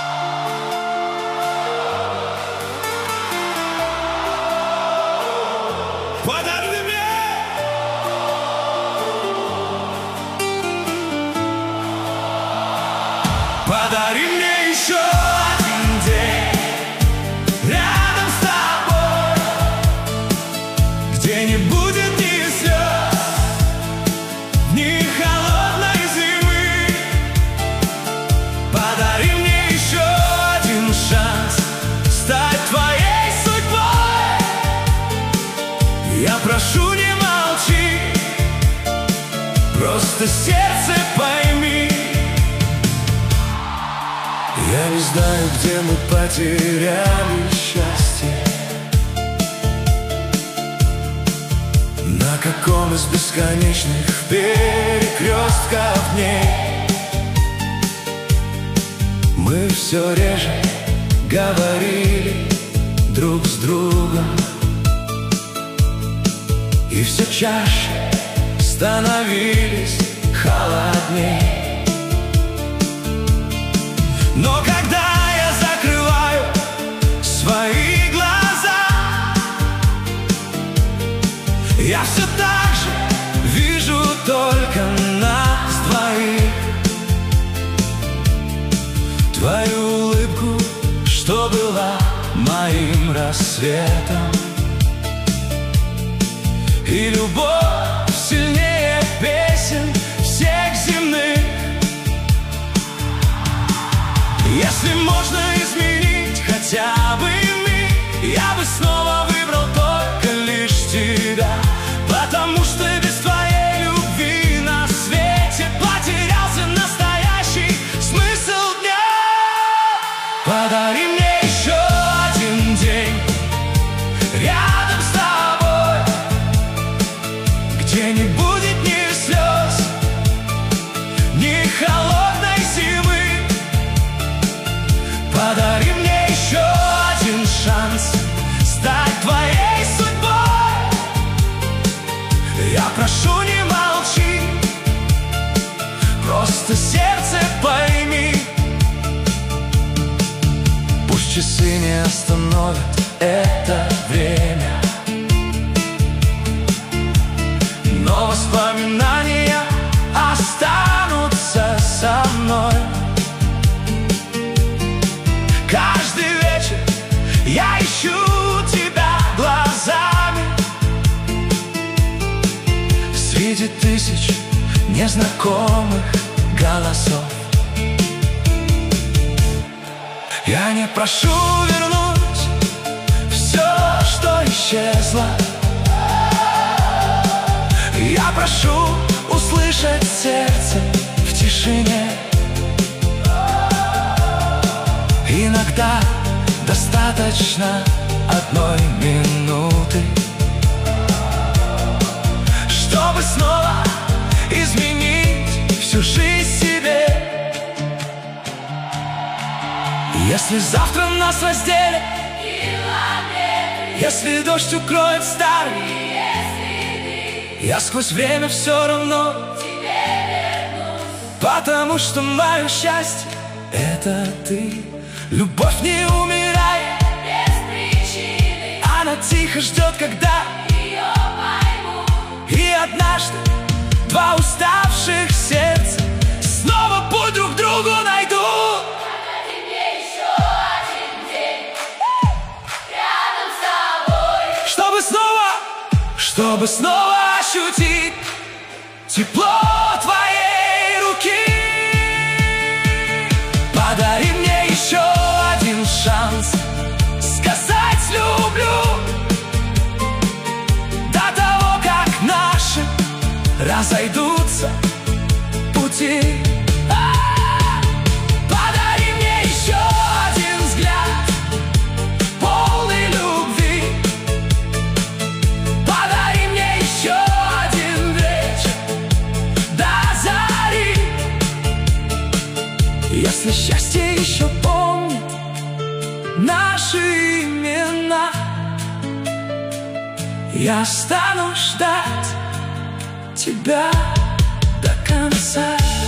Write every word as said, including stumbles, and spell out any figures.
Подари мне, подари мне еще один день рядом с тобой, где не будет ни слез, ни холодной зимы. Подари мне еще один шанс стать твоей судьбой. Я прошу, не молчи, просто сердце пойми. Я не знаю, где мы потеряли счастье, на каком из бесконечных перекрестков дней. Мы все реже говорили друг с другом, и все чаще становились холодней. Но когда я закрываю свои глаза, я все так же вижу только нас двоих. Твою улыбку, что была моим рассветом, и любовь сильнее песен всех земных. Если можно изменить хотя бы миг, я бы снова выбрал только лишь тебя, потому что без твоей любви на свете потерялся настоящий смысл дня. Подари мне еще один день рядом с тобой, где не будет ни слез, ни холодной зимы. Подари мне еще один шанс стать твоей судьбой. Я прошу, не молчи, просто сердце пойми. Пусть часы не остановят это время, но воспоминания останутся со мной. Каждый вечер я ищу тебя глазами среди тысяч незнакомых голосов. Я не прошу вернуть все, что исчезло. Я прошу услышать сердце в тишине. Иногда достаточно одной минуты, чтобы снова изменить всю жизнь себе. Если завтра нас разделят километры, если дождь укроет старый, я сквозь время все равно тебе вернусь, потому что мое счастье — это ты. Любовь не умирает без причины, она тихо ждет, когда ее поймут. И однажды два уставших сердца снова путь друг к другу найдут. Подари мне еще один день рядом с тобой, Чтобы снова, чтобы снова ощутить тепло твоей руки. Подари мне еще один шанс сказать люблю до того, как наши разойдутся пути. Подари мне еще один взгляд полный любви. Подари мне еще один вечер до зари. Если счастье еще помнит наши имена, я стану ждать тебя до конца.